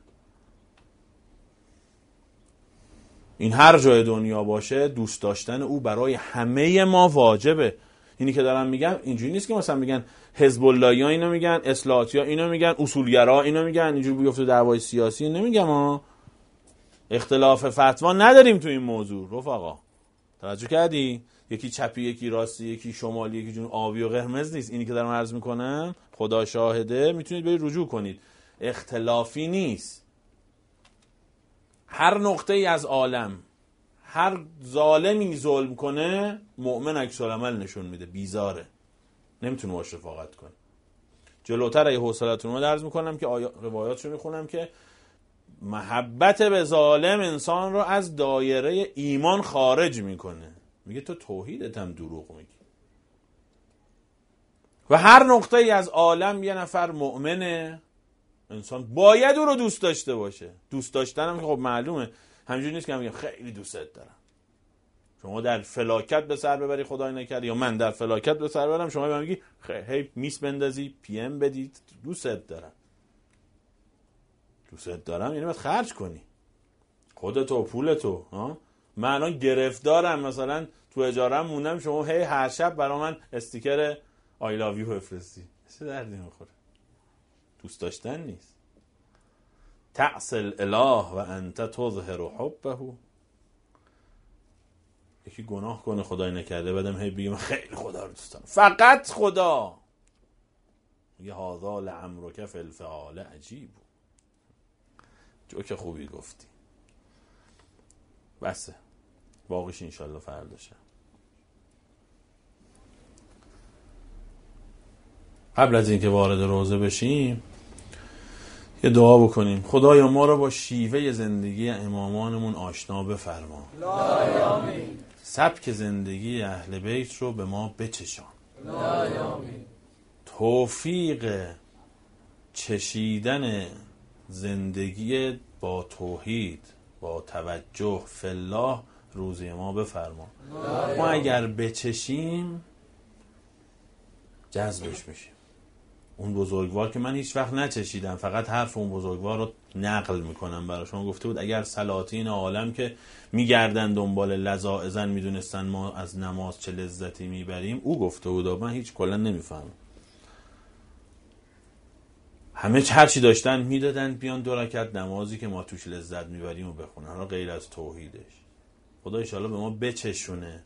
این هر جای دنیا باشه، دوست داشتن او برای همه ما واجبه. اینی که دارم میگم اینجوری نیست که مثلا میگن حزب اللهی‌ها اینو میگن، اصلاحاتی‌ها اینو میگن، اصولگرا اینو میگن، اینجوری بیفته دعوای سیاسی. نمیگم ها، اختلاف فتوا نداریم تو این موضوع. رفقا توجه کردی؟ یکی چپی، یکی راستی، یکی شمالی، یکی جنوب، آبی و قرمز نیست. اینی که دارم عرض میکنم خدا شاهده، میتونید برید رجوع کنید. اختلافی نیست. هر نقطه ای از عالم هر ظالمی ظلم کنه، مؤمن عکس العمل نشون میده، بیزاره، نمیتونه باش رفاقت کنه. جلوتر اگه حوصله‌تون رو عرض میکنم که روایاتشو میخونم که محبت به ظالم انسان رو از دایره ایمان خارج میکنه. میگه تو توحیدت هم دروغ میگی. و هر نقطه ای از عالم یه نفر مؤمنه، انسان باید او رو دوست داشته باشه. دوست داشتن هم خب معلومه، همینجوری نیست که میگم خیلی دوستت دارم. شما در فلاکت به سر ببری، خدای نکرده، یا من در فلاکت به سر ببرم، شما میگی هی میس بندازی، پی ام بدید، دوستت دارم. دوستت دارم یعنی باید خرج کنی خودتو، پولتو. من الان گرفتارم، مثلا تو اجاره‌ام موندم، شما هی هر شب برای من استیکر آی لاو یو بفرستی، چه دردی میخوره؟ دوست داشتن نیست. تعصی الاله و انت تظهر حبه. یکی گناه کنه خدای نکرده، بعدم هی بگه من خیلی خدا رو دوست دارم، فقط خدا. یه هذا لعمرک فی الفعال عجیب. جوک خوبی گفتی. بسه، باقیش انشالله فرداشه. قبل از اینکه وارد روزه بشیم یه دعا بکنیم. خدایا ما رو با شیوه زندگی امامانمون آشنا بفرما. سبک زندگی اهل بیت رو به ما بچشان. توفیق چشیدن زندگی با توحید، با توجه فی الله روزی ما بفرما. ما اگر بچشیم جذبش میشیم. اون بزرگوار که من هیچ وقت نچشیدم، فقط حرف اون بزرگوار رو نقل میکنم برای شما. گفته بود اگر سلاطین عالم که میگردن دنبال لذاذن میدونستن ما از نماز چه لذتی میبریم، او گفته بود. من هیچ کلا نمیفهمم. همه هر چی داشتن میدادن بیان 2 رکعت نمازی که ما توش لذت میبریم و بخونن، حالا غیر از توحیدش. خدا ان شاءالله به ما بچشونه.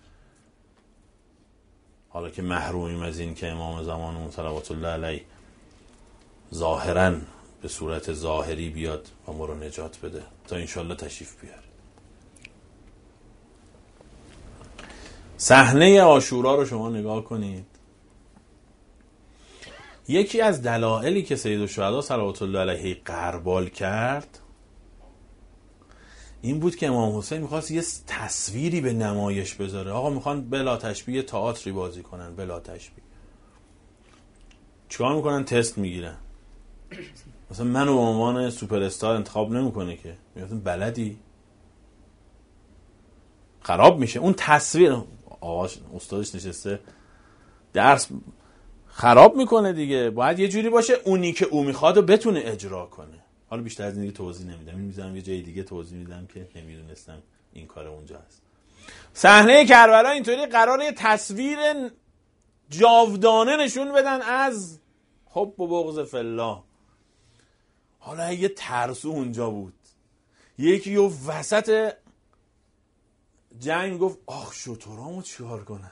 حالا که محرومیم از این که امام زمانمون صلوات الله علیه ظاهراً به صورت ظاهری بیاد و ما رو نجات بده، تا ان شاءالله تشریف بیاره. صحنه عاشورا رو شما نگاه کنید. یکی از دلایلی که سید الشهدا صلوات الله علیه غربال کرد این بود که امام حسین میخواست یه تصویری به نمایش بذاره. آقا میخوان بلا تشبیه تئاتری بازی کنن، بلا تشبیه. چیکار میکنن؟ تست میگیرن. مثلا منو به عنوان سوپر استار انتخاب نمیکنه که، میگن بلدی، خراب میشه اون تصویر. آقا استادش نشسته درس خراب میکنه دیگه. باید یه جوری باشه اونی که او میخواد و بتونه اجرا کنه. حالا بیشتر از این دیگه توضیح نمیدم، میذارم یه جای دیگه توضیح میدم که نمیدونستم این کار اونجا هست. صحنه کربلا اینطوری قراره یه تصویر جاودانه نشون بدن از حب و بغض فی الله. حالا یه ترسو اونجا بود، یکی و وسط جنگ گفت آخ شترامو چیکار کنن؟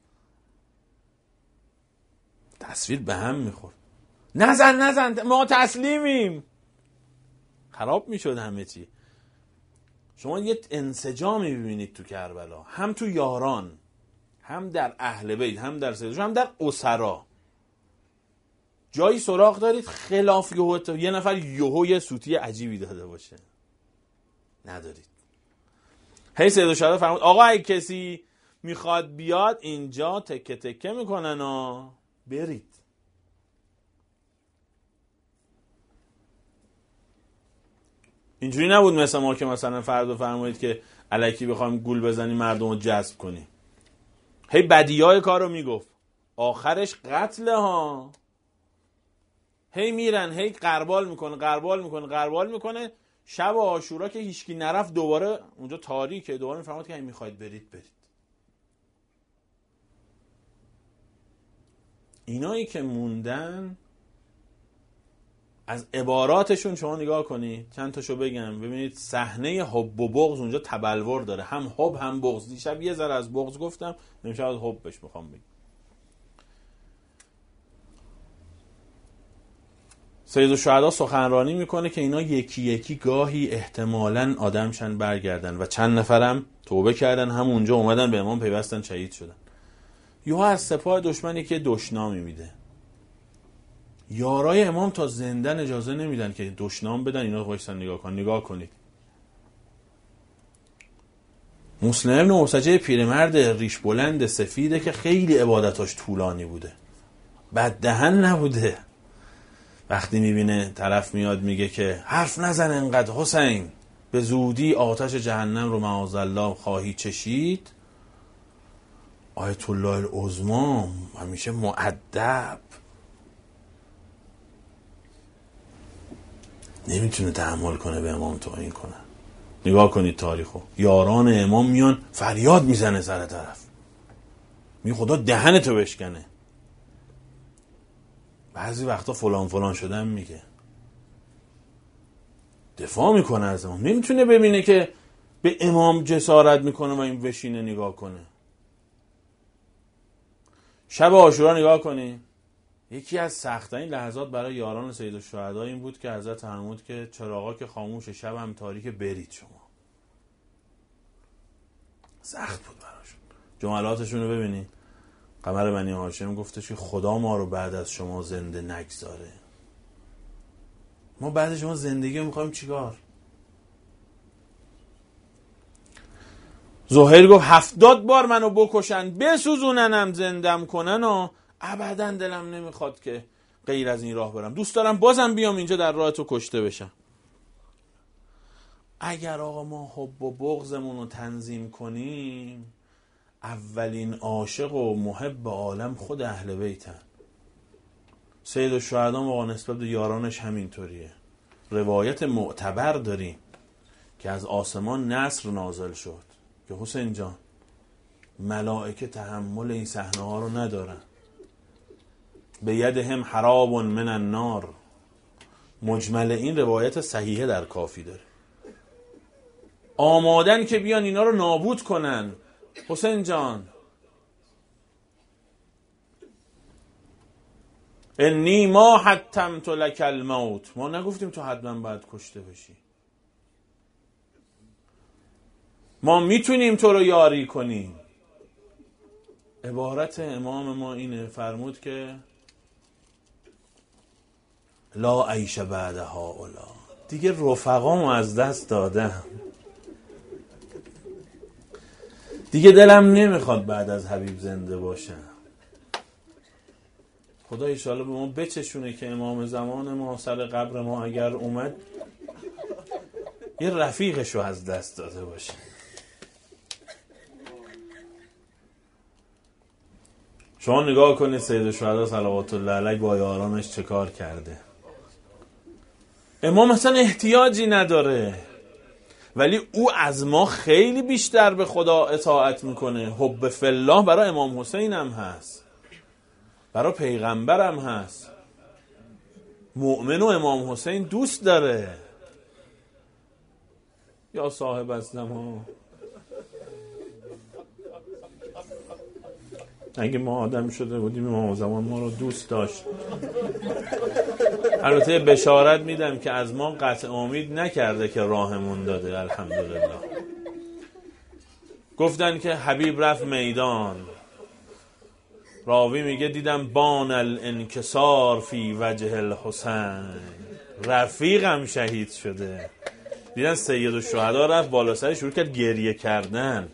تصویر به هم میخورد. نزن ما تسلیمیم. خراب میشد همه چی. شما یه انسجامی ببینید تو کربلا، هم تو یاران، هم در اهل بیت، هم در سیدش، هم در اسرا. جایی سراغ دارید خلاف یه نفر یه سوتی عجیبی داده باشه؟ ندارید. هی سید الشهدا فرمود آقا اگه کسی میخواد بیاد اینجا تکه تکه میکنن و برید. اینجوری نبود مثل ما که مثلا فرض فرمایید که الکی بخوایم گول بزنیم مردم رو جذب کنیم. هی بدیهای کار رو میگفت، آخرش قتله ها. هی میرن هی قربال میکنه. شب عاشورا که هیچکی نرفت دوباره اونجا تاریکه، دوباره میفرماد که میخواید برید. اینایی که موندن از عباراتشون شما نگاه کنید، چند تاشو بگم ببینید. صحنه حب و بغض اونجا تبلور داره، هم حب هم بغض. دیشب یه ذره از بغض گفتم، امشب از حبش میخوام بگم. سید الشهدا سخنرانی میکنه که اینا یکی یکی گاهی احتمالاً آدمشن برگردن و چند نفرم توبه کردن، هم اونجا اومدن به امام پیوستن، شهید شدن. یوها از سپاه دشمنی که دشنامی میده. یارای امام تا زندن اجازه نمیدن که دشنام بدن. اینا وایسن نگاه کنید. مسلم ابن موسجه پیرمرد ریش بلند سفیده که خیلی عبادتاش طولانی بوده، بد دهن نبوده. وقتی میبینه طرف میاد میگه که حرف نزن انقدر حسین، به زودی آتش جهنم رو معاذالله خواهی چشید، آیت الله العظما همیشه مؤدب، نمیتونه تحمل کنه به امام توهین کنه. نگاه کنید تاریخو، یاران امام میان فریاد میزنه سر طرف، میگه خدا دهنتو بشکنه. بعضی وقتا فلان شدن میگه، دفاع میکنه از امام. نمیتونه ببینه که به امام جسارت میکنه و این بشینه نگاه کنه. شب عاشورا نگاه کنی، یکی از سخت‌ترین لحظات برای یاران سید الشهدا این بود که حضرت فرمود که چراغا که خاموشه، شب هم تاریک، برید شما. سخت بود براشون. جملاتشون رو ببینید. قمر بنی هاشم گفتش که خدا ما رو بعد از شما زنده نگذاره. ما بعد شما زندگی میخوایم چیکار؟ زهیر گفت 70 بار منو بکشن بسوزوننم زندم کنن و ابدا دلم نمیخواد که غیر از این راه برم. دوست دارم بازم بیام اینجا در راه تو کشته بشم. اگر آقا ما حب و بغضمون رو تنظیم کنیم، اولین عاشق و محب عالم خود اهل بیتن. سید الشهدا موقع نسبت به یارانش همینطوریه. روایت معتبر داریم که از آسمان نصر نازل شد که حسین جان ملائکه تحمل این صحنه ها رو ندارن. به یدهم حراب من النار. مجمل این روایت صحیحه در کافی داره. آمادن که بیان اینا رو نابود کنن. حسین جان انی ما حتمت لک الموت، ما نگفتیم تو حتما باید کشته بشی، ما میتونیم تو رو یاری کنیم. عبارت امام ما اینه، فرمود که لا عیش بعد هؤلاء، دیگه رفقامو از دست دادم، دیگه دلم نمیخواد بعد از حبیب زنده باشم. خدا ایشالا به ما بچشونه که امام زمان ما سر قبر ما اگر اومد یه رفیقشو از دست داده باشه. شما نگاه کنید سید الشهدا صلوات الله علیه با یارانش چه کار کرده. امام اصلا احتیاجی نداره. ولی او از ما خیلی بیشتر به خدا اطاعت میکنه. حب فی الله برای امام حسین هم هست، برای پیغمبر هم هست. مؤمن و امام حسین دوست داره. یا صاحب الزمان، اگه ما آدم شده بودیم امام زمان ما رو دوست داشت. البته بشارت میدم که از ما قطع امید نکرده که راهمون داده، الحمدلله. گفتن که حبیب رفت میدان، راوی میگه دیدم بان الانکسار فی وجه الحسین، رفیقم شهید شده. دیدن سید الشهدا رفت بالا سرش شروع کرد گریه کردن.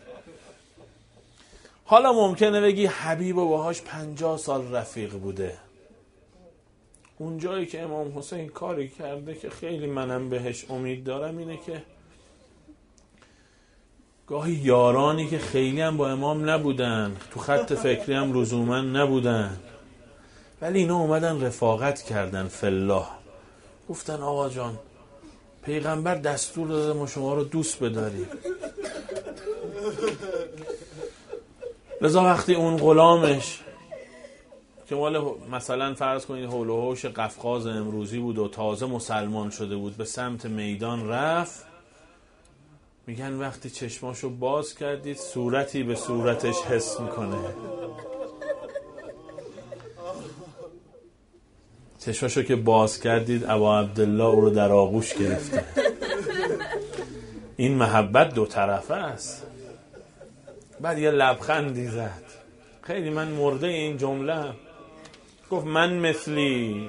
حالا ممکنه بگی حبیب و باهاش 50 سال رفیق بوده. اون جایی که امام حسین کاری کرده که خیلی منم بهش امید دارم اینه که گاهی یارانی که خیلی هم با امام نبودن، تو خط فکری هم لزوما نبودن، ولی اینا اومدن رفاقت کردن فی الله. گفتن آقا جان پیغمبر دستور داده ما شما رو دوست بداریم. لذا وقتی اون غلامش که مثلا فرض کنید حول و حوش قفقاز امروزی بود و تازه مسلمان شده بود به سمت میدان رفت، میگن وقتی چشماشو باز کردید صورتی به صورتش حس میکنه. چشماشو که باز کردید ابا عبدالله او رو در آغوش گرفته. این محبت دو طرفه است. بعد یه لبخندی زد. خیلی من مرده این جمله. گفت من مثلی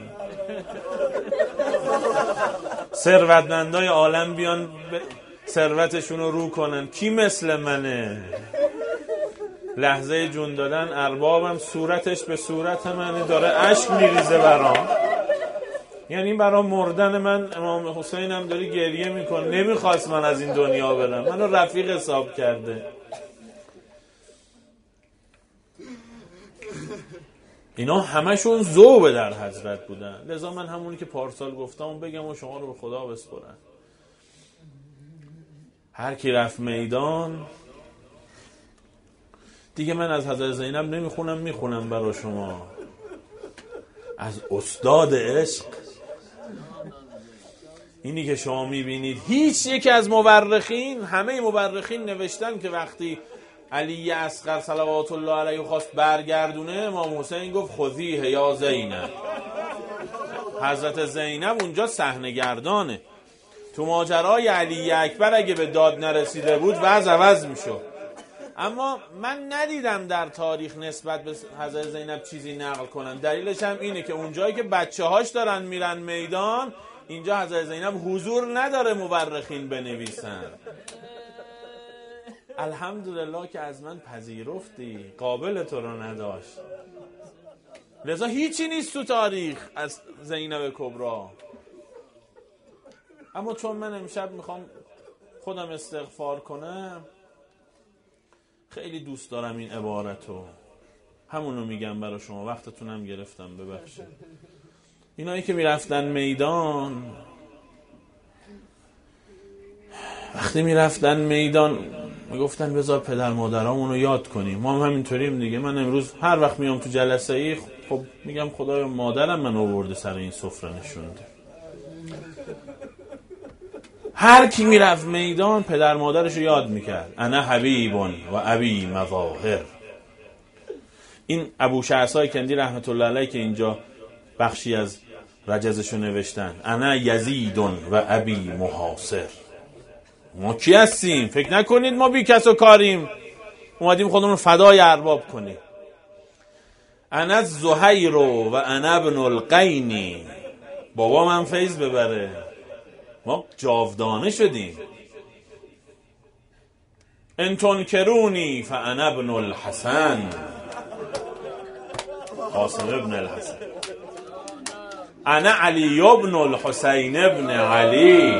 ثروتمندای عالم بیان ثروتشون رو رو کنن، کی مثل منه؟ لحظه جون دادن اربابم صورتش به صورت منه، داره اشک میریزه برام. یعنی برام مردن من امام حسین هم داره گریه میکنه، نمیخواست من از این دنیا برم، منو رفیق حساب کرده. اینا همشون ذوب در حضرت بودن. لذا من همونی که پارسال گفتم بگم و شما رو به خدا بسپرن. هر کی رفت میدان دیگه، من از حضرت زینب نمیخونم، میخونم برای شما از استاد عشق. اینی که شما میبینید هیچ یک از مورخین، همه مورخین نوشتن که وقتی علی اصغر صلوات الله علیه خواست برگردونه، امام حسین گفت خذیه یا زینب. حضرت زینب اونجا صحنه گردانه. تو ماجرای علی اکبر اگه به داد نرسیده بود وضع عوض میشد. اما من ندیدم در تاریخ نسبت به حضرت زینب چیزی نقل کنن. دلیلش هم اینه که اونجایی که بچه‌هاش دارن میرن میدان، اینجا حضرت زینب حضور نداره مورخین بنویسن. الحمدلله که از من پذیرفتی، قابل تو رو نداشت. لذا هیچی نیست تو تاریخ از زینب کبرا. اما چون من امشب میخوام خودم استغفار کنم، خیلی دوست دارم این عبارتو، همونو میگم برای شما. وقتتونم گرفتم، ببخشید. اینایی که میرفتن میدان، وقتی میرفتن میدان میگفتن بذار پدر مادرامونو یاد کنیم. ما هم همینطوریم دیگه. من امروز هر وقت میام تو جلسه ای خب میگم خدایا مادرم من آورده سر این سفره نشونده. هر کی میرفت میدان پدر مادرشو یاد میکرد. انا حبیبون و ابی مظاهر. این ابو شعثای کندی رحمت الله علیه که اینجا بخشی از رجزشو نوشتن، انا یزیدون و ابی محاصر. ما کی هستیم؟ فکر نکنید ما بی کس و کاریم اومدیم خودمون رو فدای ارباب کنیم. انا زهیر و انا ابن القینی. بابا من فیض ببره، ما جاودانه شدیم. انتون کرونی فانا ابن الحسن، قاسم ابن الحسن. انا علی ابن الحسین ابن علی.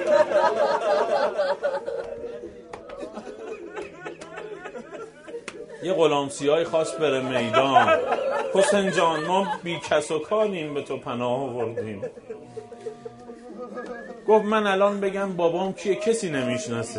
یه غلام سیاهی خواست بره میدان. حسین جان ما بی کس و کاریم، به تو پناه آوردیم. گفت من الان بگم بابام کیه کسی نمیشناسه.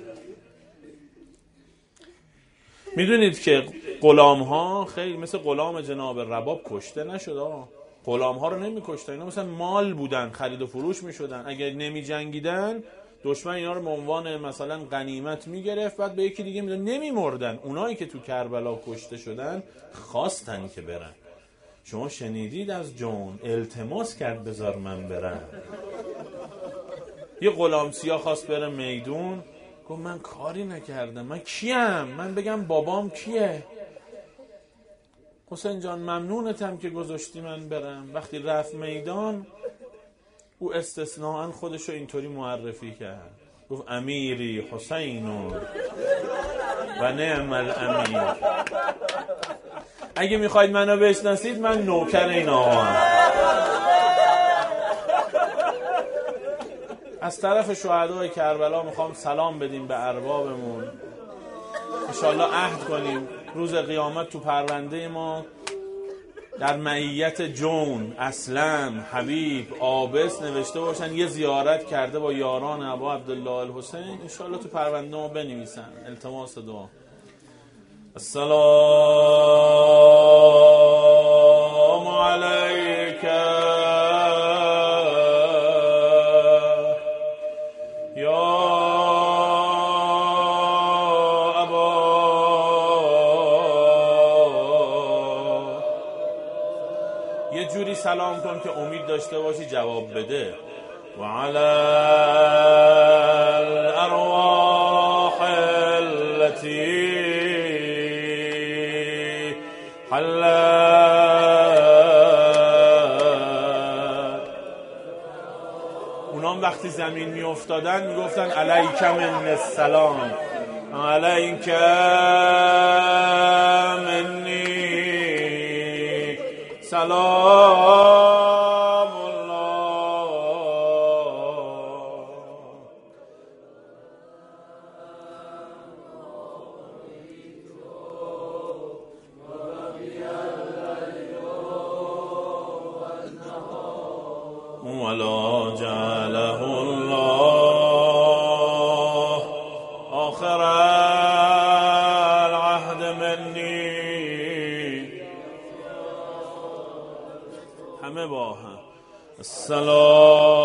میدونید که غلام ها خیلی مثل غلام جناب رباب کشته نشد. غلام ها رو نمیکشتن، اینا مثلا مال بودن، خرید و فروش میشدن. اگر نمی جنگیدن دشمن اینا رو به عنوان مثلا غنیمت میگرفت، بعد به یکی دیگه میداد. نمیمردن. اونایی که تو کربلا کشته شدن خواستن که برن. شما شنیدید از جون التماس کرد بذار من برم. یه غلام سیاه خواست بره میدون، گفت من کاری نکردم، من کیم؟ من بگم بابام کیه؟ حسین جان ممنونتم که گذاشتی من برم. وقتی رفت میدان، او استثناءً خودشو اینطوری معرفی کرد، گفت امیری حسینون و نعم الامیر. اگه میخواید منو بشناسید من نوکر این آقام. از طرف شهدای کربلا میخوام سلام بدیم به اربابمون. انشالله عهد کنیم روز قیامت تو پرونده ما در معیت جون، اسلم، حبیب، آبس نوشته باشن یه زیارت کرده با یاران ابا عبدالله الحسین. انشالله تو پرونده ما بنویسن. التماس دعا. السلام علیک سلام کن که امید داشته باشی جواب بده. و علی الارواح التي حلت. اونام وقتی زمین می افتادن می گفتن علیک من السلام، علیک منی سلام الله. ولا جعله الله آخر العهد منی. همه با هم السلام